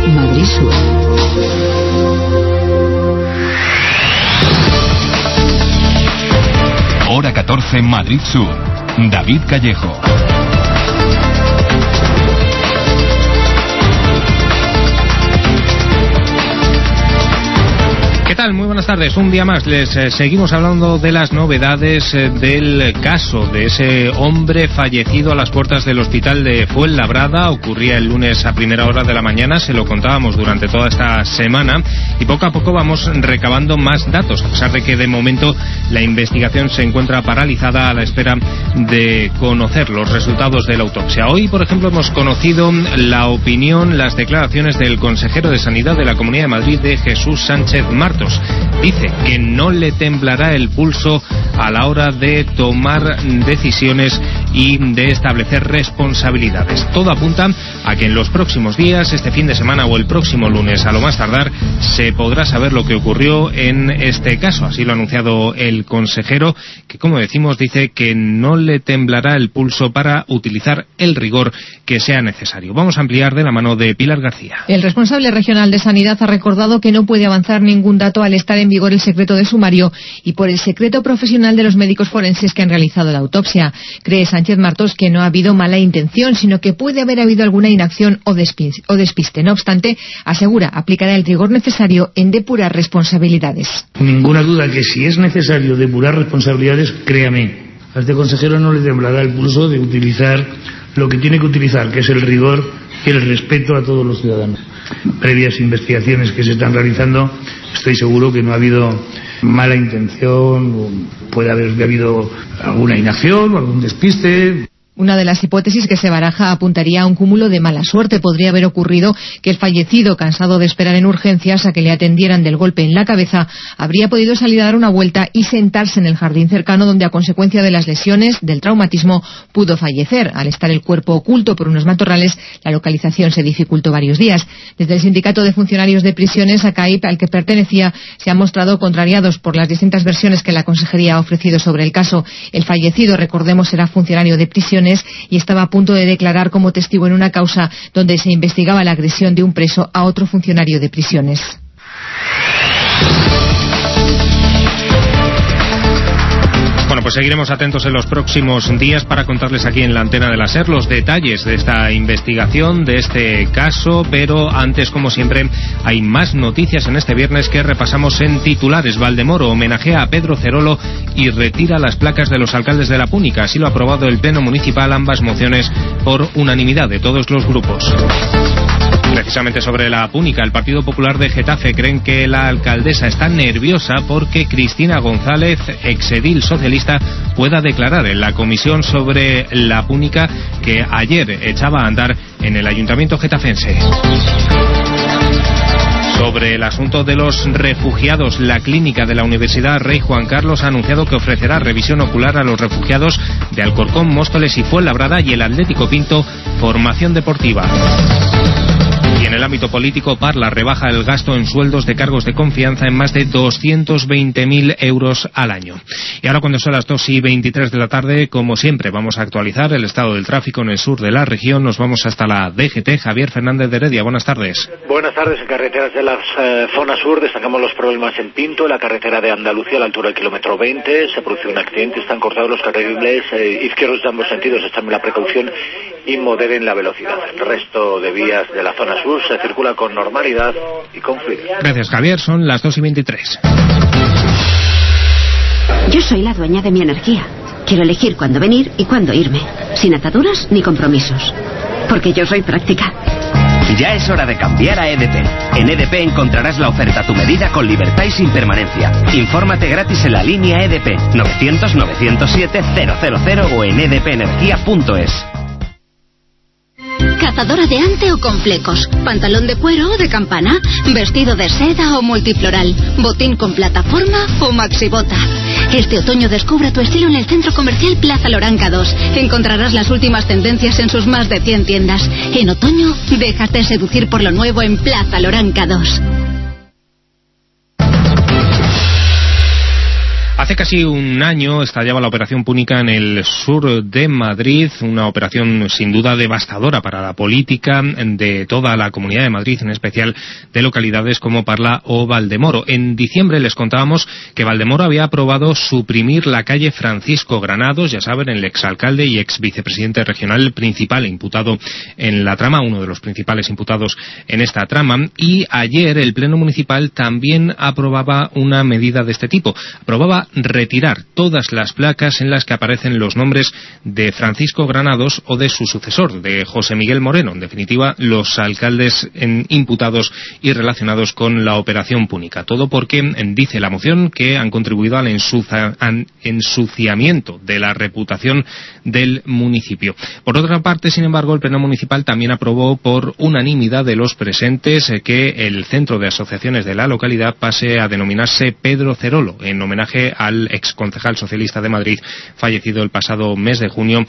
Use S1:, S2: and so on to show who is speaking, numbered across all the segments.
S1: Madrid Sur.
S2: Hora 14, Madrid Sur. David Callejo.
S3: ¿Qué tal? Muy buenas tardes. Un día más les seguimos hablando de las novedades del caso de ese hombre fallecido a las puertas del hospital de Fuenlabrada. Ocurría el lunes a primera hora de la mañana, se lo contábamos durante toda esta semana y poco a poco vamos recabando más datos, a pesar de que de momento la investigación se encuentra paralizada a la espera de conocer los resultados de la autopsia. Hoy, por ejemplo, hemos conocido la opinión, las declaraciones del consejero de Sanidad de la Comunidad de Madrid, de Jesús Sánchez Martos. Dice que no le temblará el pulso a la hora de tomar decisiones y de establecer responsabilidades. Todo apunta a que en los próximos días, este fin de semana o el próximo lunes, a lo más tardar, se podrá saber lo que ocurrió en este caso. Así lo ha anunciado el consejero, que, como decimos, dice que no le temblará el pulso para utilizar el rigor que sea necesario. Vamos a ampliar de la mano de Pilar García.
S4: El responsable regional de Sanidad ha recordado que no puede avanzar ningún dato al estar en vigor el secreto de sumario y por el secreto profesional de los médicos forenses que han realizado la autopsia. Cree Sánchez Martos que no ha habido mala intención, sino que puede haber habido alguna inacción o despiste. No obstante, asegura, aplicará el rigor necesario en depurar responsabilidades.
S5: Ninguna duda que si es necesario depurar responsabilidades, créame, a este consejero no le temblará el pulso de utilizar lo que tiene que utilizar, que es el rigor y el respeto a todos los ciudadanos. Previas investigaciones que se están realizando, estoy seguro que no ha habido mala intención, puede haber habido alguna inacción o algún despiste.
S4: Una de las hipótesis que se baraja apuntaría a un cúmulo de mala suerte. Podría haber ocurrido que el fallecido, cansado de esperar en urgencias a que le atendieran del golpe en la cabeza, habría podido salir a dar una vuelta y sentarse en el jardín cercano, donde a consecuencia de las lesiones, del traumatismo, pudo fallecer. Al estar el cuerpo oculto por unos matorrales, la localización se dificultó varios días. Desde el Sindicato de Funcionarios de Prisiones, ACAIP, al que pertenecía, se han mostrado contrariados por las distintas versiones que la Consejería ha ofrecido sobre el caso. El fallecido, recordemos, era funcionario de prisiones y estaba a punto de declarar como testigo en una causa donde se investigaba la agresión de un preso a otro funcionario de prisiones.
S3: Bueno, pues seguiremos atentos en los próximos días para contarles aquí en la antena de la SER los detalles de esta investigación, de este caso, pero antes, como siempre, hay más noticias en este viernes que repasamos en titulares. Valdemoro homenajea a Pedro Cerolo y retira las placas de los alcaldes de la Púnica. Así lo ha aprobado el Pleno Municipal, ambas mociones por unanimidad de todos los grupos. Precisamente sobre la Púnica, el Partido Popular de Getafe creen que la alcaldesa está nerviosa porque Cristina González, exedil socialista, pueda declarar en la comisión sobre la Púnica que ayer echaba a andar en el ayuntamiento getafense. Sobre el asunto de los refugiados, la clínica de la Universidad Rey Juan Carlos ha anunciado que ofrecerá revisión ocular a los refugiados de Alcorcón, Móstoles y Fuenlabrada, y el Atlético Pinto formación deportiva. Y en el ámbito político, Parla rebaja el gasto en sueldos de cargos de confianza en más de 220.000 euros al año. Y ahora, cuando son las 2:23 de la tarde, como siempre, vamos a actualizar el estado del tráfico en el sur de la región. Nos vamos hasta la DGT. Javier Fernández de Heredia, buenas tardes.
S6: Buenas tardes. En carreteras de la zona sur destacamos los problemas en Pinto, en la carretera de Andalucía, a la altura del kilómetro 20. Se produce un accidente, están cortados los carriles izquierdos de ambos sentidos, están en la precaución y moderen la velocidad. El resto de vías de la zona sur se circula con normalidad y con fluidez.
S3: Gracias, Javier. Son las 2:23.
S7: Yo soy la dueña de mi energía. Quiero elegir cuándo venir y cuándo irme, sin ataduras ni compromisos, porque yo soy práctica.
S8: Ya es hora de cambiar a EDP. En EDP encontrarás la oferta a tu medida con libertad y sin permanencia. Infórmate gratis en la línea EDP 900-907-000 o en edpenergia.es.
S9: Cazadora de ante o con flecos, pantalón de cuero o de campana, vestido de seda o multifloral, botín con plataforma o maxibota. Este otoño descubre tu estilo en el centro comercial Plaza Loranca 2. Encontrarás las últimas tendencias en sus más de 100 tiendas. En otoño, déjate seducir por lo nuevo en Plaza Loranca 2.
S3: Hace casi un año estallaba la Operación Púnica en el sur de Madrid, una operación sin duda devastadora para la política de toda la Comunidad de Madrid, en especial de localidades como Parla o Valdemoro. En diciembre les contábamos que Valdemoro había aprobado suprimir la calle Francisco Granados, ya saben, el exalcalde y ex vicepresidente regional principal imputado en la trama, uno de los principales imputados en esta trama, y ayer el Pleno Municipal también aprobaba una medida de este tipo. Aprobaba retirar todas las placas en las que aparecen los nombres de Francisco Granados o de su sucesor, de José Miguel Moreno, en definitiva los alcaldes imputados y relacionados con la Operación Púnica. Todo porque, dice la moción, que han contribuido al ensuciamiento de la reputación del municipio. Por otra parte, sin embargo, el Pleno Municipal también aprobó por unanimidad de los presentes que el centro de asociaciones de la localidad pase a denominarse Pedro Cerolo, en homenaje al exconcejal socialista de Madrid fallecido el pasado mes de junio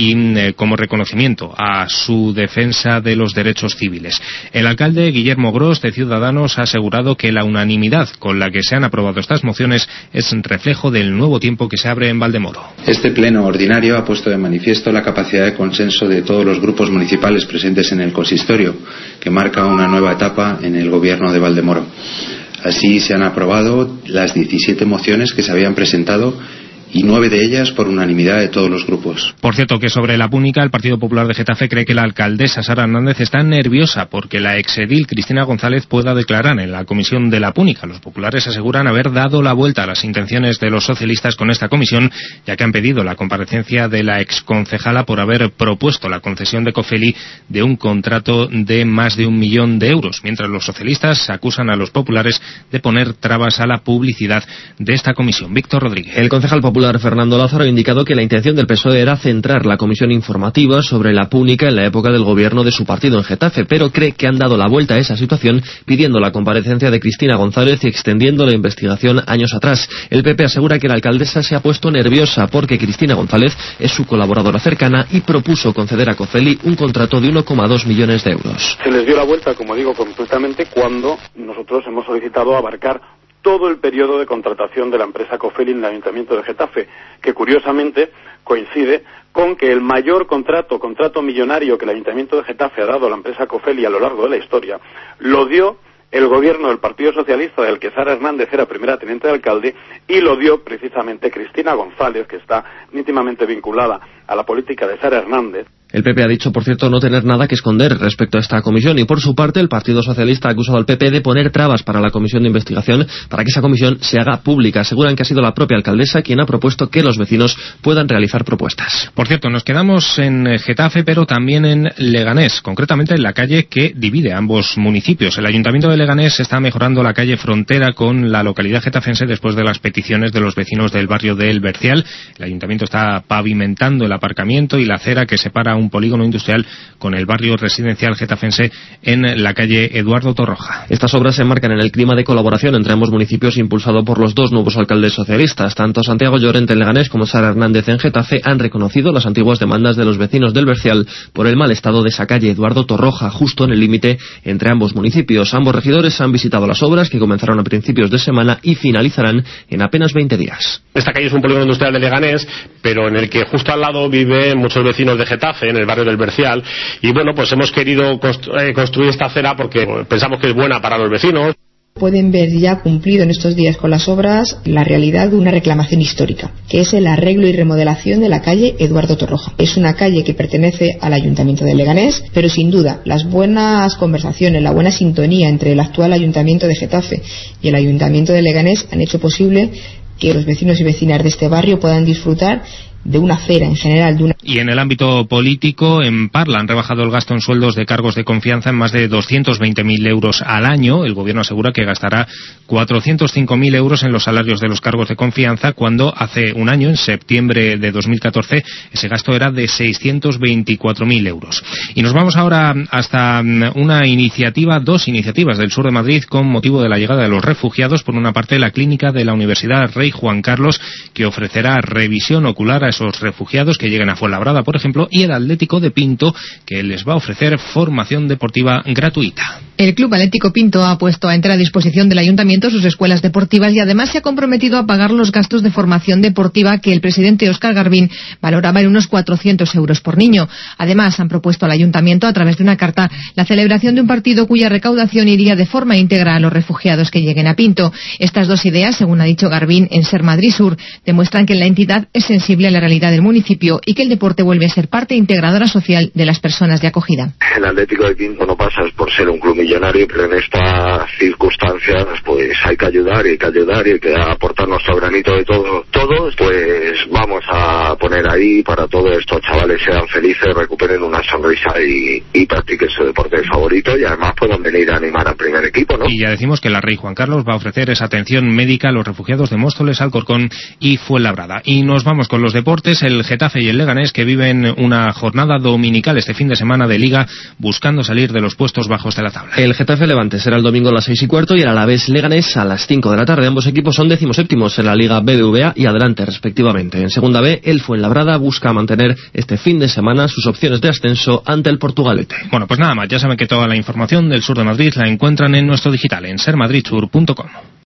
S3: y como reconocimiento a su defensa de los derechos civiles. El alcalde Guillermo Gros, de Ciudadanos, ha asegurado que la unanimidad con la que se han aprobado estas mociones es reflejo del nuevo tiempo que se abre en Valdemoro.
S1: Este pleno ordinario ha puesto de manifiesto la capacidad de consenso de todos los grupos municipales presentes en el consistorio, que marca una nueva etapa en el gobierno de Valdemoro. Así se han aprobado las 17 mociones que se habían presentado y 9 de ellas por unanimidad de todos los grupos.
S3: Por cierto, que sobre la Púnica, el Partido Popular de Getafe cree que la alcaldesa Sara Hernández está nerviosa porque la exedil Cristina González pueda declarar en la comisión de la Púnica. Los populares aseguran haber dado la vuelta a las intenciones de los socialistas con esta comisión, ya que han pedido la comparecencia de la exconcejala por haber propuesto la concesión de Cofeli de un contrato de más de 1 millón de euros, mientras los socialistas acusan a los populares de poner trabas a la publicidad de esta comisión. Víctor Rodríguez.
S10: El concejal popular Fernando Lázaro ha indicado que la intención del PSOE era centrar la comisión informativa sobre la Púnica en la época del gobierno de su partido en Getafe, pero cree que han dado la vuelta a esa situación pidiendo la comparecencia de Cristina González y extendiendo la investigación años atrás. El PP asegura que la alcaldesa se ha puesto nerviosa porque Cristina González es su colaboradora cercana y propuso conceder a Cofeli un contrato de 1,2 millones de euros.
S11: Se les dio la vuelta, como digo, completamente cuando nosotros hemos solicitado abarcar todo el periodo de contratación de la empresa Cofeli en el Ayuntamiento de Getafe, que curiosamente coincide con que el mayor contrato millonario que el Ayuntamiento de Getafe ha dado a la empresa Cofeli a lo largo de la historia, lo dio el gobierno del Partido Socialista, del que Sara Hernández era primera teniente de alcalde, y lo dio precisamente Cristina González, que está íntimamente vinculada a la política de Sara Hernández.
S10: El PP ha dicho, por cierto, no tener nada que esconder respecto a esta comisión y, por su parte, el Partido Socialista ha acusado al PP de poner trabas para la comisión de investigación para que esa comisión se haga pública. Aseguran que ha sido la propia alcaldesa quien ha propuesto que los vecinos puedan realizar propuestas.
S3: Por cierto, nos quedamos en Getafe, pero también en Leganés, concretamente en la calle que divide ambos municipios. El Ayuntamiento de Leganés está mejorando la calle frontera con la localidad getafense después de las peticiones de los vecinos del barrio de El Bercial. El Ayuntamiento está pavimentando el aparcamiento y la acera que separa un polígono industrial con el barrio residencial getafense en la calle Eduardo Torroja.
S10: Estas obras se enmarcan en el clima de colaboración entre ambos municipios impulsado por los dos nuevos alcaldes socialistas. Tanto Santiago Llorente en Leganés como Sara Hernández en Getafe han reconocido las antiguas demandas de los vecinos del Bercial por el mal estado de esa calle Eduardo Torroja, justo en el límite entre ambos municipios. Ambos regidores han visitado las obras que comenzaron a principios de semana y finalizarán en apenas 20 días.
S12: Esta calle es un polígono industrial de Leganés, pero en el que justo al lado viven muchos vecinos de Getafe, en el barrio del Bercial, y bueno, pues hemos querido construir esta acera porque pensamos que es buena para los vecinos.
S13: Pueden ver ya cumplido en estos días con las obras la realidad de una reclamación histórica, que es el arreglo y remodelación de la calle Eduardo Torroja. Es una calle que pertenece al Ayuntamiento de Leganés, pero sin duda las buenas conversaciones, la buena sintonía entre el actual Ayuntamiento de Getafe y el Ayuntamiento de Leganés han hecho posible que los vecinos y vecinas de este barrio puedan disfrutar de una acera en general.
S3: Y en el ámbito político, en Parla han rebajado el gasto en sueldos de cargos de confianza en más de 220.000 euros al año. El gobierno asegura que gastará 405.000 euros en los salarios de los cargos de confianza, cuando hace un año, en septiembre de 2014, ese gasto era de 624.000 euros. Y nos vamos ahora hasta dos iniciativas del sur de Madrid con motivo de la llegada de los refugiados. Por una parte, la clínica de la Universidad Rey Juan Carlos, que ofrecerá revisión ocular a esos refugiados que lleguen a Fuenlabrada, por ejemplo, y el Atlético de Pinto, que les va a ofrecer formación deportiva gratuita.
S4: El Club Atlético Pinto ha puesto a entera disposición del Ayuntamiento sus escuelas deportivas y además se ha comprometido a pagar los gastos de formación deportiva que el presidente Óscar Garbín valoraba en unos 400 euros por niño. Además, han propuesto al Ayuntamiento, a través de una carta, la celebración de un partido cuya recaudación iría de forma íntegra a los refugiados que lleguen a Pinto. Estas dos ideas, según ha dicho Garbín en Ser Madrid Sur, demuestran que la entidad es sensible a la realidad del municipio y que el deporte vuelve a ser parte integradora social de las personas de acogida.
S14: El Atlético de Pinto no pasa por ser un club millonario, pero en estas circunstancias pues hay que ayudar y hay que aportar nuestro granito de todos, pues vamos a poner ahí para todos estos chavales sean felices, recuperen una sonrisa y practiquen su deporte favorito y además puedan venir a animar al primer equipo, ¿no?
S3: Y ya decimos que la Rey Juan Carlos va a ofrecer esa atención médica a los refugiados de Móstoles, Alcorcón y Fuenlabrada. Y nos vamos con los deportes, el Getafe y el Leganés, que viven una jornada dominical este fin de semana de Liga, buscando salir de los puestos bajos de la tabla.
S10: El Getafe Levante será el domingo a las 6:15 y el Alavés Leganés a las 5 de la tarde. Ambos equipos son 17º en la Liga BBVA y Adelante, respectivamente. En Segunda B, el Fuenlabrada busca mantener este fin de semana sus opciones de ascenso ante el Portugalete.
S3: Bueno, pues nada más, ya saben que toda la información del sur de Madrid la encuentran en nuestro digital, en sermadridsur.com.